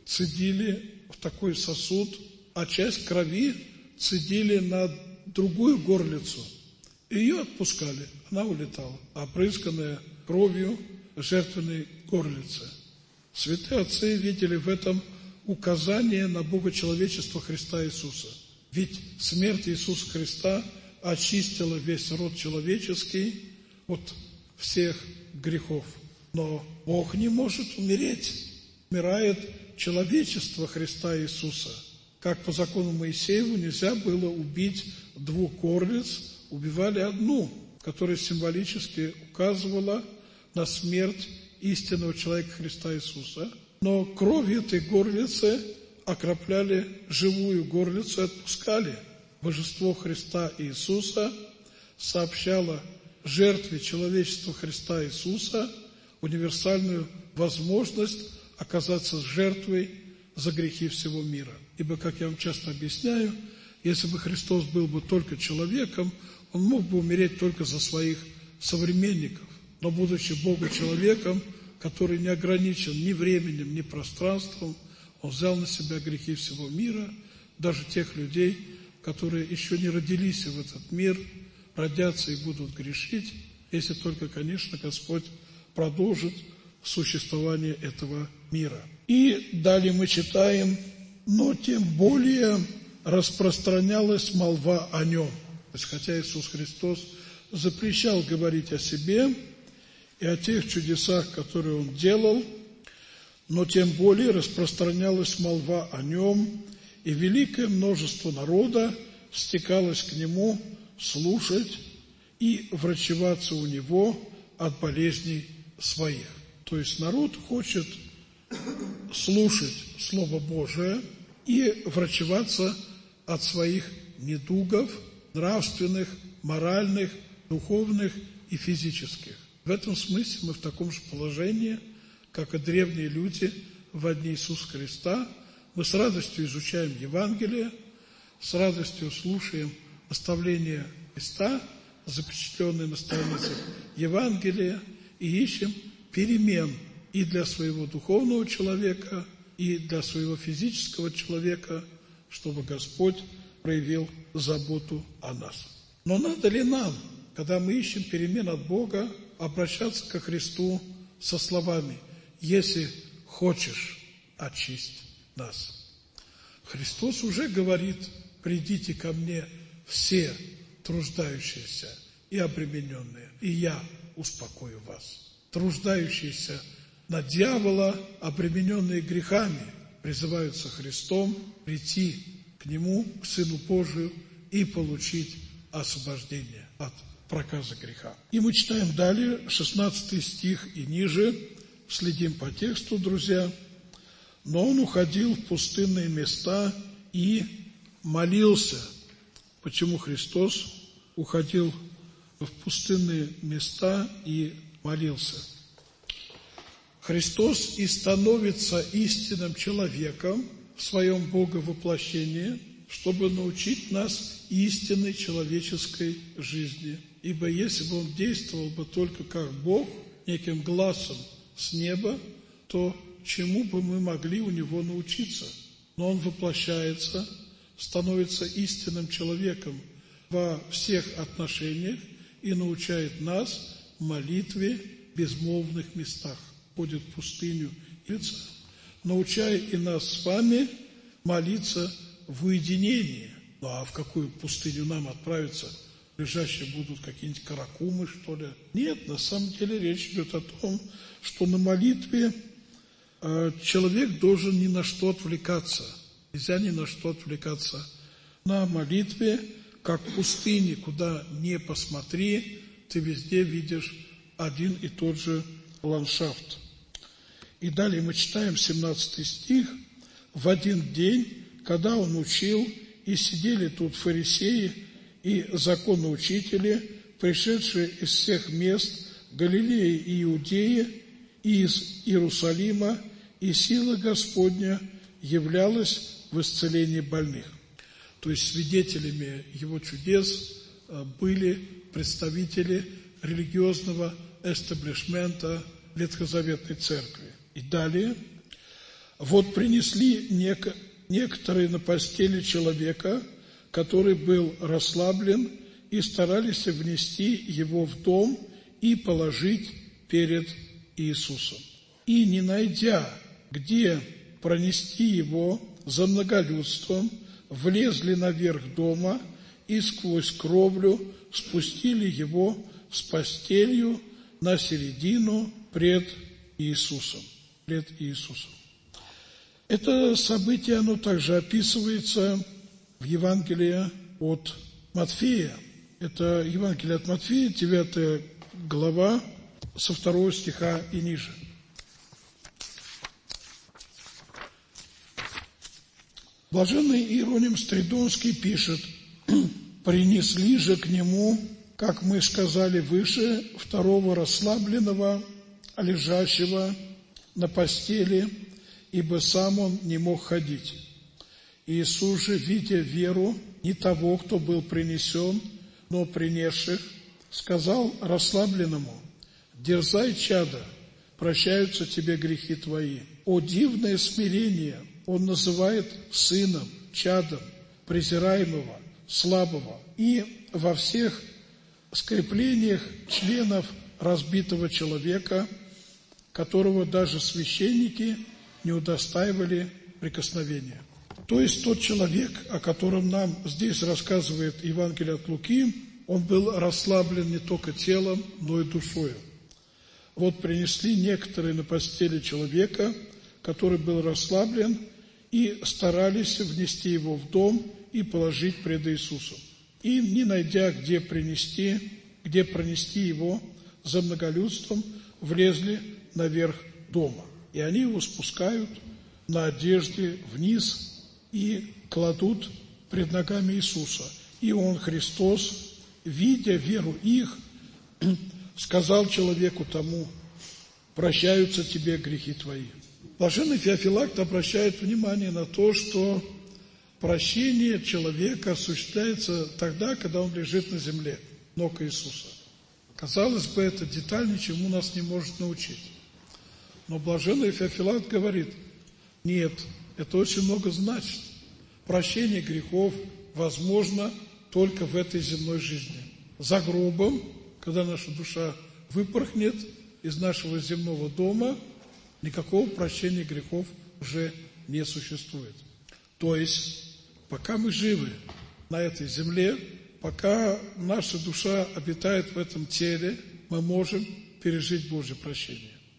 цедили в такой сосуд, а часть крови цедили на другую горлицу. И ее отпускали, она улетала, опрысканная кровью жертвенной горлицы. Святые отцы видели в этом указание на богочеловечество Христа Иисуса. Ведь смерть Иисуса Христа очистила весь род человеческий от всех грехов. Но Бог не может умереть. Умирает человечество Христа Иисуса. Как по закону Моисееву нельзя было убить двух горлиц, убивали одну, которая символически указывала на смерть истинного человека Христа Иисуса. Но кровью этой горлицы окропляли живую горлицу и отпускали. Божество Христа Иисуса сообщало жертве человечества Христа Иисуса универсальную возможность оказаться жертвой за грехи всего мира. Ибо, как я вам часто объясняю, если бы Христос был бы только человеком, Он мог бы умереть только за своих современников. Но, будучи Богом-человеком, который не ограничен ни временем, ни пространством, Он взял на себя грехи всего мира, даже тех людей, которые еще не родились в этот мир, родятся и будут грешить, если только, конечно, Господь продолжит существование этого мира. И далее мы читаем: «Но тем более распространялась молва о Нем». То есть, хотя Иисус Христос запрещал говорить о себе и о тех чудесах, которые Он делал, но тем более распространялась молва о Нем, и великое множество народа стекалось к Нему слушать и врачеваться у Него от болезней своих. То есть народ хочет слушать Слово Божие и врачеваться от своих недугов, нравственных, моральных, духовных и физических. В этом смысле мы в таком же положении, как и древние люди во дни Иисуса Христа. Мы с радостью изучаем Евангелие, с радостью слушаем наставления Христа, запечатленные на страницах Евангелия, и ищем перемен и для своего духовного человека, и для своего физического человека, чтобы Господь проявил заботу о нас. Но надо ли нам, когда мы ищем перемен от Бога, обращаться ко Христу со словами: «Если хочешь, очисть нас»? Христос уже говорит: «Придите ко мне все труждающиеся и обремененные, и я успокою вас». Труждающиеся на дьявола, обремененные грехами, призываются Христом прийти к Нему, к Сыну Божию, и получить освобождение от проказа греха. И мы читаем далее, шестнадцатый стих и ниже, следим по тексту, друзья. «Но он уходил в пустынные места и молился». Почему Христос уходил в пустынные места и молился? Христос и становится истинным человеком в своем Боговоплощении, чтобы научить нас истинной человеческой жизни. Ибо если бы Он действовал бы только как Бог, неким глазом с неба, то чему бы мы могли у Него научиться? Но Он воплощается, становится истинным человеком во всех отношениях и научает нас молитве в безмолвных местах. Ходит в пустыню, научая и нас с вами молиться в уединении. Ну а в какую пустыню нам отправиться? Лежащие будут какие-нибудь каракумы, что ли? Нет, на самом деле речь идет о том, что на молитве э, человек должен ни на что отвлекаться. Нельзя ни на что отвлекаться. На молитве, как в пустыне, куда не посмотри, ты везде видишь один и тот же ландшафт. И далее мы читаем семнадцатый стих. «В один день, когда он учил, и сидели тут фарисеи и законоучители, пришедшие из всех мест Галилеи и Иудеи, и из Иерусалима, и сила Господня являлась в исцелении больных». То есть свидетелями его чудес были представители религиозного эстаблишмента Ветхозаветной Церкви. И далее, вот принесли нек- некоторые на постели человека, который был расслаблен, и старались внести его в дом и положить перед Иисусом. И не найдя, где пронести его за многолюдством, влезли наверх дома и сквозь кровлю спустили его с постелью на середину пред Иисусом. Пред Иисусом. Это событие, оно также описывается в Евангелии от Матфея. Это Евангелие от Матфея, девятая глава, со второго стиха и ниже. Блаженный Иероним Стридонский пишет: «Принесли же к нему, как мы сказали выше, второго расслабленного, лежащего на постели, ибо сам он не мог ходить. Иисус же, видя веру не того, кто был принесен, но принесших, сказал расслабленному: дерзай, чадо, прощаются тебе грехи твои». О дивное смирение! Он называет сыном, чадом, презираемого, слабого. И во всех скреплениях членов разбитого человека, которого даже священники не удостаивали прикосновения. То есть тот человек, о котором нам здесь рассказывает Евангелие от Луки, он был расслаблен не только телом, но и душою. Вот принесли некоторые на постели человека, который был расслаблен, и старались внести его в дом и положить пред Иисусом. И, не найдя, где принести, где пронести его за многолюдством, влезли наверх дома. И они его спускают на одежде вниз и кладут пред ногами Иисуса. И Он, Христос, видя веру их, сказал человеку тому: прощаются тебе грехи твои. Блаженный Феофилакт обращает внимание на то, что прощение человека осуществляется тогда, когда он лежит на земле, ног Иисуса. Казалось бы, эта деталь ничему нас не может научить. Но блаженный Феофилакт говорит: нет, это очень много значит. Прощение грехов возможно только в этой земной жизни. За гробом, когда наша душа выпорхнет из нашего земного дома, никакого прощения грехов уже не существует. То есть, пока мы живы на этой земле, пока наша душа обитает в этом теле, мы можем пережить Божье прощение.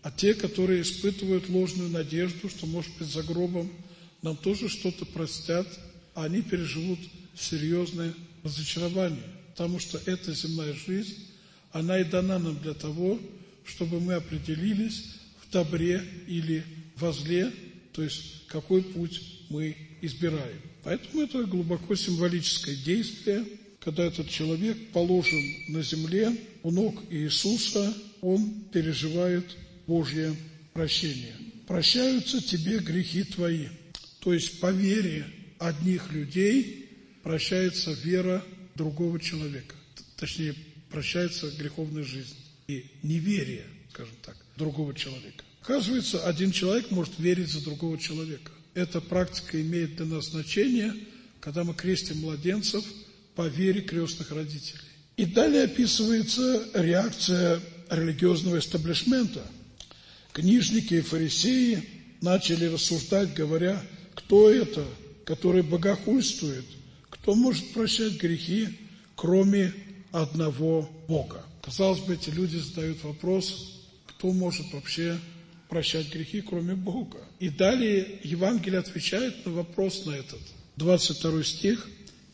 А те, которые испытывают ложную надежду, что, может быть, за гробом нам тоже что-то простят, они переживут серьезное разочарование. Потому что эта земная жизнь, она и дана нам для того, чтобы мы определились в добре или во зле, то есть какой путь мы избираем. Поэтому это глубоко символическое действие, когда этот человек положен на земле у ног Иисуса, он переживает Божье прощение. Прощаются тебе грехи твои. То есть по вере одних людей прощается вера другого человека. Точнее, прощается греховная жизнь и неверие, скажем так, другого человека. Оказывается, один человек может верить за другого человека. Эта практика имеет для нас значение, когда мы крестим младенцев по вере крестных родителей. И далее описывается реакция религиозного эстаблишмента. Книжники и фарисеи начали рассуждать, говоря, кто это, который богохульствует, кто может прощать грехи, кроме одного Бога. Казалось бы, эти люди задают вопрос, кто может вообще прощать грехи, кроме Бога. И далее Евангелие отвечает на вопрос на этот. двадцать второй стих.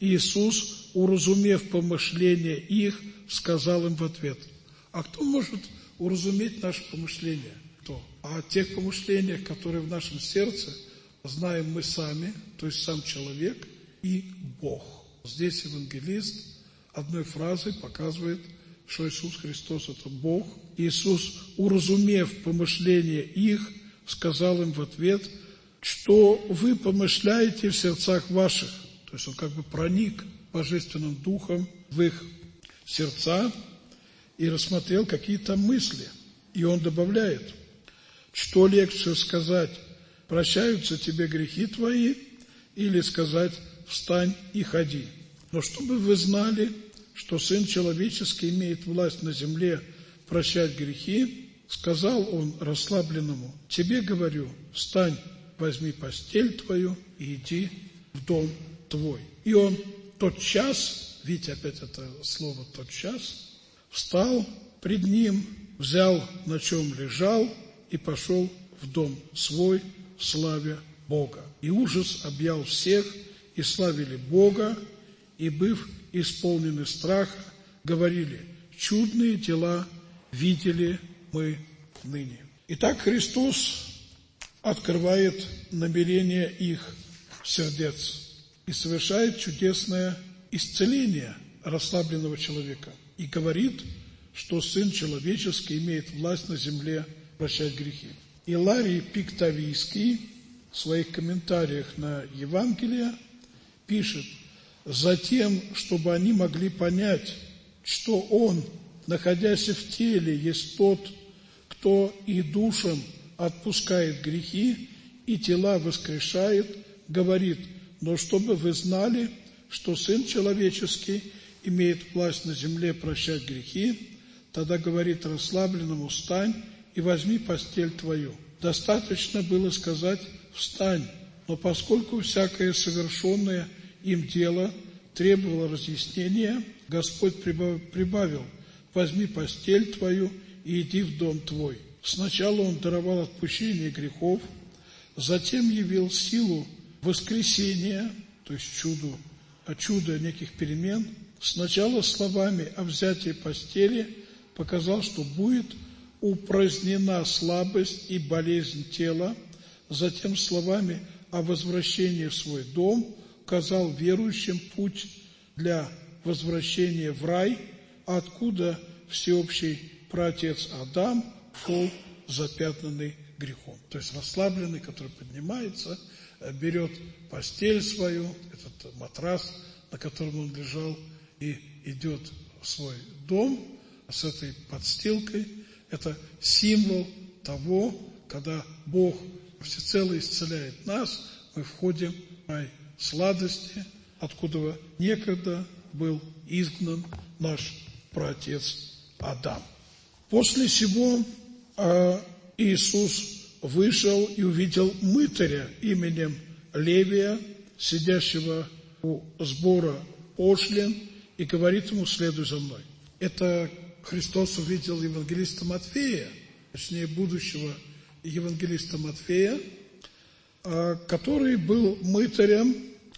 Иисус, уразумев помышления их, сказал им в ответ. А кто может уразуметь наши помышления? Кто? А о тех помышлениях, которые в нашем сердце, знаем мы сами, то есть сам человек и Бог. Здесь евангелист одной фразой показывает, что Иисус Христос – это Бог. Иисус, уразумев помышления их, сказал им в ответ, что вы помышляете в сердцах ваших. То есть он как бы проник Божественным Духом в их сердца и рассмотрел какие-то мысли. И он добавляет, что легче сказать, прощаются тебе грехи твои, или сказать, встань и ходи. Но чтобы вы знали, что Сын Человеческий имеет власть на земле прощать грехи, сказал он расслабленному, тебе говорю, встань, возьми постель твою и иди в дом твой. И он тотчас, видите опять это слово тотчас, встал пред ним, взял, на чем лежал, и пошел в дом свой, славя Бога. И ужас объял всех, и славили Бога, и, быв исполнены страха, говорили, чудные дела видели мы ныне. Итак, Христос открывает намерения их сердец и совершает чудесное исцеление расслабленного человека. И говорит, что Сын Человеческий имеет власть на земле прощать грехи. Иларий Пиктавийский в своих комментариях на Евангелие пишет, затем, чтобы они могли понять, что Он, находясь в теле, есть тот, кто и душам отпускает грехи, и тела воскрешает, говорит, но чтобы вы знали, что Сын Человеческий имеет власть на земле прощать грехи, тогда говорит расслабленному, встань и возьми постель твою. Достаточно было сказать, встань, но поскольку всякое совершенное им дело требовало разъяснения, Господь прибавил, возьми постель твою и иди в дом твой. Сначала Он даровал отпущение грехов, затем явил силу воскресения, то есть чуду, а чудо неких перемен. Сначала словами о взятии постели показал, что будет упразднена слабость и болезнь тела, затем словами о возвращении в свой дом указал верующим путь для возвращения в рай, откуда всеобщий праотец Адам шел запятнанный грехом. То есть расслабленный, который поднимается, берет постель свою, этот матрас, на котором он лежал, и идет в свой дом с этой подстилкой. Это символ того, когда Бог всецело исцеляет нас, мы входим в рай сладости, откуда некогда был изгнан наш праотец Адам. После сего э, Иисус вышел и увидел мытаря именем Левия, сидящего у сбора пошлин, и говорит ему, следуй за мной. Это Христос увидел евангелиста Матфея, точнее будущего евангелиста Матфея, который был мытарем,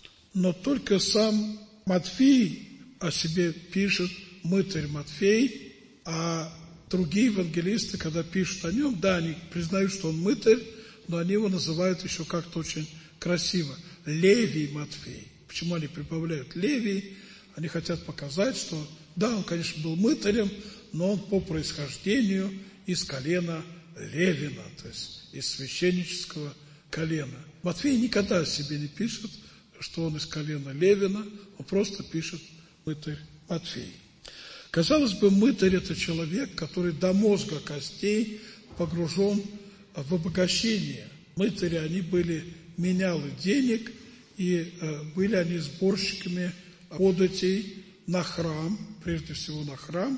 но только сам Матфей о себе пишет «мытарь Матфей», а другие евангелисты, когда пишут о нем, да, они признают, что он мытарь, но они его называют еще как-то очень красиво – Левий Матфей. Почему они прибавляют Левий? Они хотят показать, что да, он, конечно, был мытарем, но он по происхождению из колена Левина, то есть из священнического колена. Матфей никогда о себе не пишет, что он из колена Левина, он просто пишет мытарь Матфей. Казалось бы, мытарь – это человек, который до мозга костей погружен в обогащение. Мытари, они были менялы денег, и э, были они сборщиками податей на храм, прежде всего на храм,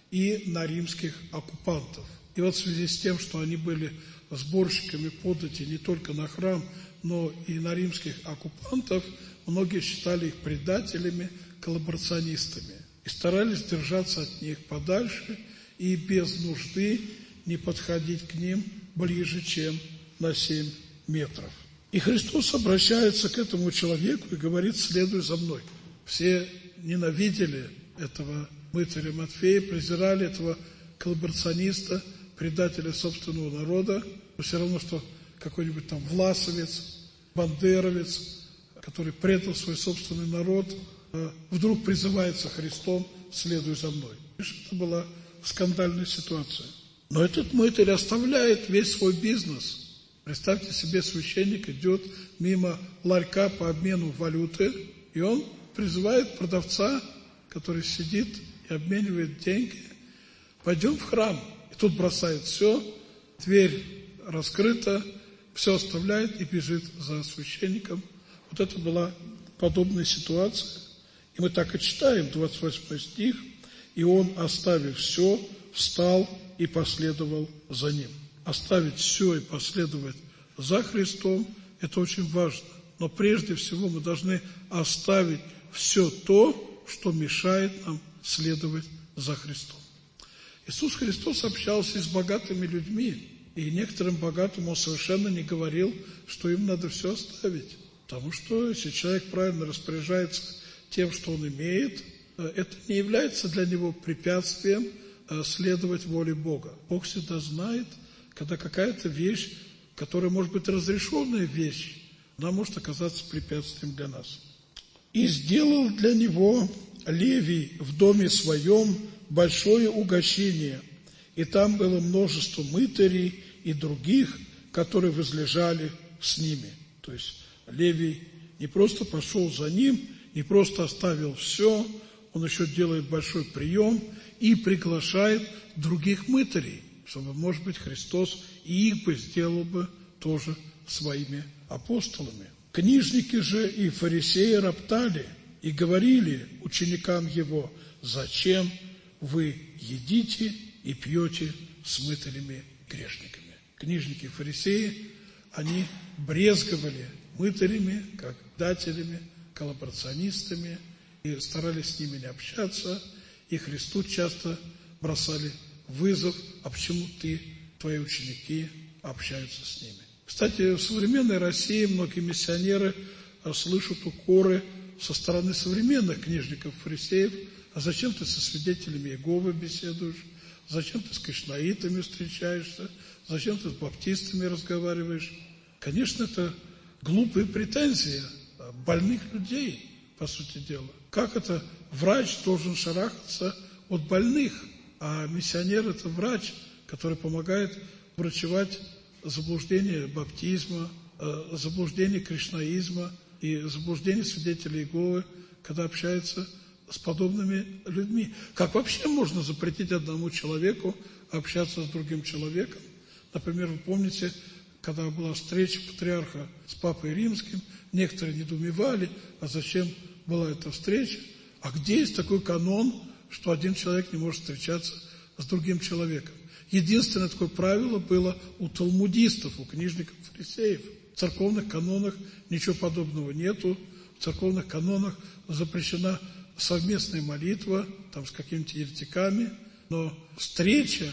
и на римских оккупантов. И вот в связи с тем, что они были сборщиками податей не только на храм, но и на римских оккупантов, многие считали их предателями, коллаборационистами. И старались держаться от них подальше и без нужды не подходить к ним ближе, чем на семь метров. И Христос обращается к этому человеку и говорит: «Следуй за мной». Все ненавидели этого мытаря Матфея, презирали этого коллаборациониста, предателя собственного народа. Но все равно, что какой-нибудь там власовец, бандеровец, который предал свой собственный народ, вдруг призывается Христом: «Следуй за мной». Это была скандальная ситуация. Но этот мытарь оставляет весь свой бизнес. Представьте себе, священник идет мимо ларька по обмену валюты, и он призывает продавца, который сидит и обменивает деньги: «Пойдем в храм». И тут бросает все, дверь раскрыта, все оставляет и бежит за священником. Вот это была подобная ситуация. И мы так и читаем, двадцать восьмой стих: «И он, оставив все, встал и последовал за ним». Оставить все и последовать за Христом – это очень важно. Но прежде всего мы должны оставить все то, что мешает нам следовать за Христом. Иисус Христос общался с богатыми людьми, и некоторым богатым Он совершенно не говорил, что им надо все оставить. Потому что если человек правильно распоряжается тем, что он имеет, это не является для него препятствием следовать воле Бога. Бог всегда знает, когда какая-то вещь, которая может быть разрешенная вещь, она может оказаться препятствием для нас. «И сделал для него Левий в доме своем большое угощение, и там было множество мытарей и других, которые возлежали с ними». То есть Левий не просто пошел за ним, не просто оставил все, он еще делает большой прием и приглашает других мытарей, чтобы, может быть, Христос и их бы сделал бы тоже своими апостолами. Книжники же и фарисеи роптали и говорили ученикам его: «Зачем вы едите и пьете с мытарями грешниками?» Книжники и фарисеи, они брезговали мытарями, как дателями, коллаборационистами, и старались с ними не общаться, и Христу часто бросали вызов: «А почему ты, твои ученики, общаются с ними?» Кстати, в современной России многие миссионеры слышат укоры со стороны современных книжников, фарисеев: «А зачем ты со свидетелями Иеговы беседуешь? Зачем ты с кришнаитами встречаешься? Зачем ты с баптистами разговариваешь?» Конечно, это глупые претензии больных людей, по сути дела. Как это врач должен шарахаться от больных? А миссионер – это врач, который помогает врачевать заблуждение баптизма, заблуждение кришнаизма и заблуждение свидетелей Иеговы, когда общается с подобными людьми. Как вообще можно запретить одному человеку общаться с другим человеком? Например, вы помните, когда была встреча патриарха с Папой Римским, некоторые недоумевали: а зачем была эта встреча? А где есть такой канон, что один человек не может встречаться с другим человеком? Единственное такое правило было у талмудистов, у книжников, фарисеев. В церковных канонах ничего подобного нету. В церковных канонах запрещена совместная молитва там, с какими-то еретиками, но встреча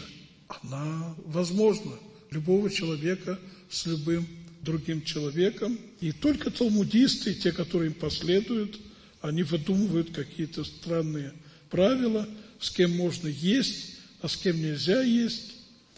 она возможна. Любого человека с любым другим человеком. И только талмудисты, те, которые им последуют, они выдумывают какие-то странные правила, с кем можно есть, а с кем нельзя есть.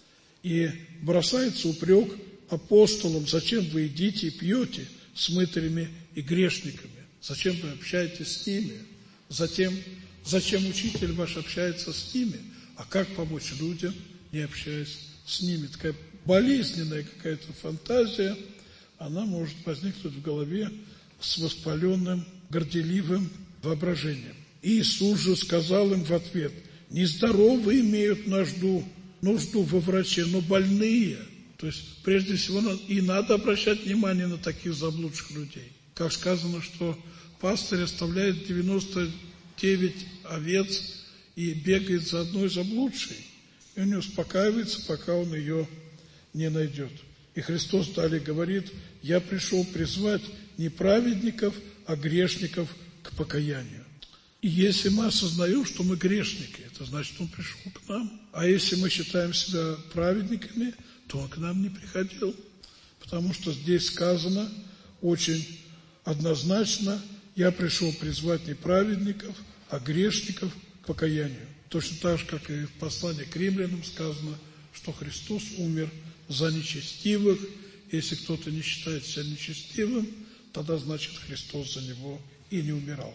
И бросается упрек апостолам: зачем вы едите и пьете с мытарями и грешниками? Зачем вы общаетесь с ними? Затем, зачем учитель ваш общается с ними? А как помочь людям, не общаясь с ними? Такая болезненная какая-то фантазия, она может возникнуть в голове с воспаленным, горделивым воображением. Иисус же сказал им в ответ: нездоровые имеют нужду, нужду во враче, но больные. То есть, прежде всего, и надо обращать внимание на таких заблудших людей. Как сказано, что пастырь оставляет девяносто девять овец и бегает за одной заблудшей. И он не успокаивается, пока он ее не найдет. И Христос далее говорит: я пришел призвать не праведников, а грешников к покаянию. И если мы осознаем, что мы грешники, это значит, Он пришел к нам. А если мы считаем себя праведниками, то Он к нам не приходил. Потому что здесь сказано очень однозначно: я пришел призвать не праведников, а грешников к покаянию. Точно так же, как и в послании к римлянам сказано, что Христос умер за нечестивых. Если кто-то не считает себя нечестивым, тогда значит Христос за него и не умирал.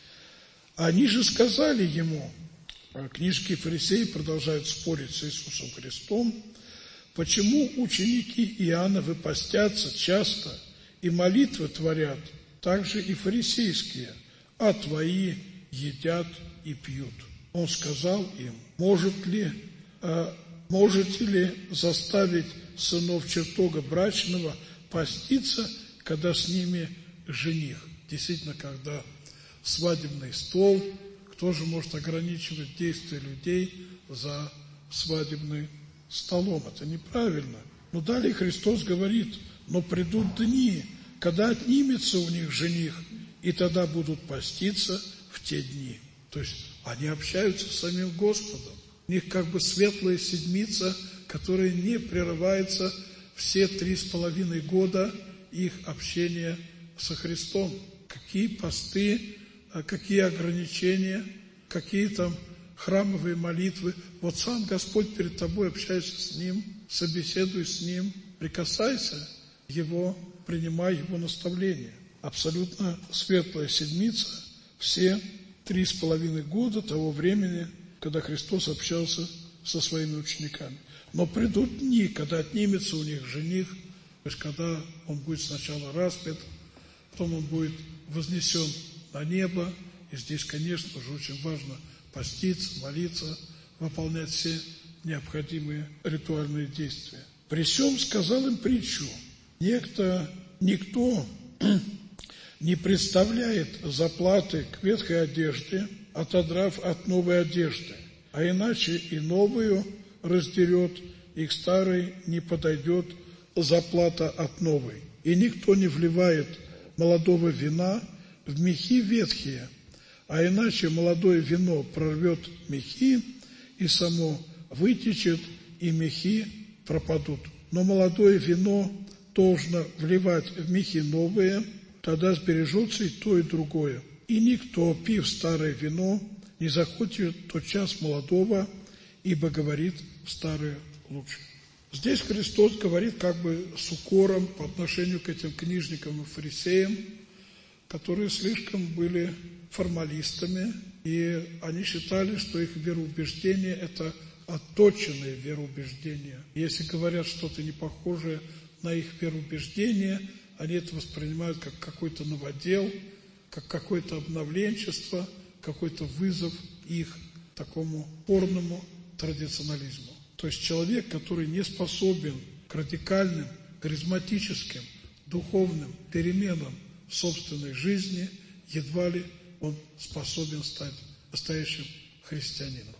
Они же сказали ему, книжники и фарисеи продолжают спорить с Иисусом Христом: почему ученики Иоанновы постятся часто и молитвы творят, так же и фарисейские, а твои едят и пьют? Он сказал им: может ли, э, можете ли заставить сынов чертога брачного поститься, когда с ними жених? Действительно, когда свадебный стол, кто же может ограничивать действия людей за свадебным столом? Это неправильно. Но далее Христос говорит: но придут дни, когда отнимется у них жених, и тогда будут поститься в те дни. То есть они общаются с самим Господом. У них как бы светлая седмица, которая не прерывается все три с половиной года их общения со Христом. Какие посты, какие ограничения, какие там храмовые молитвы. Вот сам Господь перед тобой, общайся с Ним, собеседуй с Ним, прикасайся Его, принимай Его наставления. Абсолютно светлая седмица, все три с половиной года того времени, когда Христос общался со своими учениками. Но придут дни, когда отнимется у них жених, то есть когда он будет сначала распят, потом он будет вознесен на небо. И здесь, конечно же, очень важно поститься, молиться, выполнять все необходимые ритуальные действия. При сем сказал им притчу: некто, никто не представляет заплаты к ветхой одежде, отодрав от новой одежды, а иначе и новую раздерет, и к старой не подойдет заплата от новой. И никто не вливает молодого вина в мехи ветхие, а иначе молодое вино прорвет мехи, и само вытечет, и мехи пропадут. Но молодое вино должно вливать в мехи новые, тогда сбережется и то, и другое. И никто, пив старое вино, не захочет тотчас молодого, ибо говорит: старое лучше. Здесь Христос говорит как бы с укором по отношению к этим книжникам и фарисеям, которые слишком были формалистами, и они считали, что их вероубеждение – это отточенные вероубеждения. Если говорят что-то не похожее на их вероубеждение, они это воспринимают как какой-то новодел, как какое-то обновленчество, какой-то вызов их такому порному традиционализму. То есть человек, который не способен к радикальным, харизматическим, духовным переменам в собственной жизни, едва ли он способен стать настоящим христианином.